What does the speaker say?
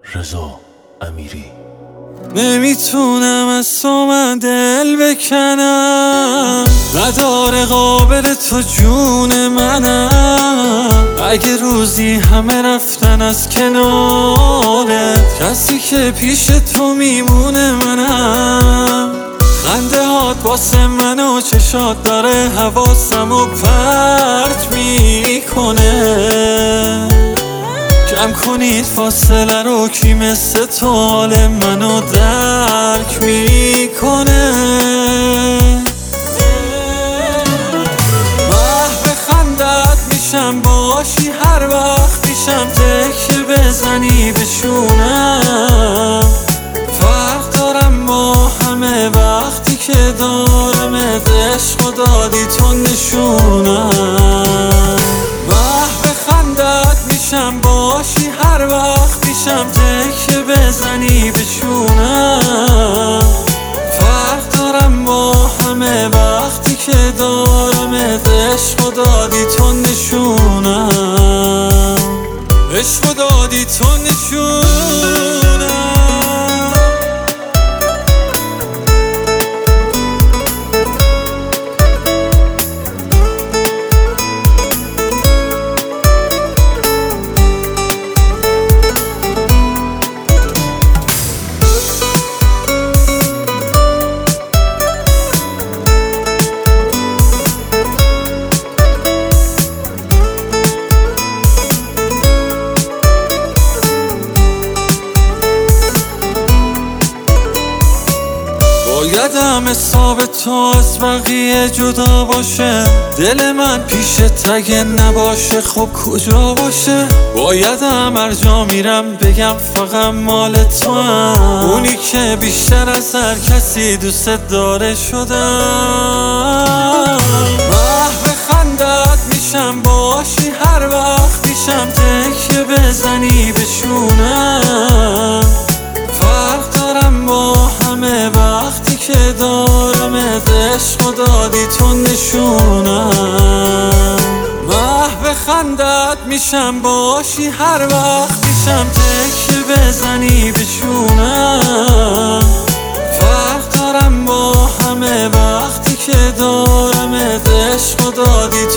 رضا امیری. نمیتونم از تو من دل بکنم، نداره قابل تو جون منم. اگه روزی همه رفتن از کنارت، کسی که پیش تو میمونه منم. خنده هات واسه من و چشات داره حواسمو پرت میکنه. کم کنید فاصله رو، کی مثل تو حال منو درک میکنه. محو خندت میشم باشی هر وقت پیشم، تکیه بزنی بشونم. فرق دارم با همه وقتی که دارمت، عشق و دادی تو نشونم. محو خندت میشم باشی هر وقت پیشم، تکیه بزنی بشونم. فرق دارم با همه وقتی که دارمت، عشق و دادی تو نشونم. عشق و دادی تو نشونم. بایدم حساب تو از بقیه جدا باشه، دل من پیشت اگه نباشه خب کجا باشه. بایدم هر جا میرم بگم فقط مال تو هم، اونی که بیشتر از هر کسی دوست داره شدم. محو خندت میشم باشی هر وقت پیشم، تکیه بزنی بشونم. فرق دارم با همه وقتی که دارمت، عشق و دادی تو نشونم. محو خندت میشم باشی هر وقت پیشم، تکیه بزنی بشونم. فرق دارم با همه وقتی که دارمت، عشق و دادی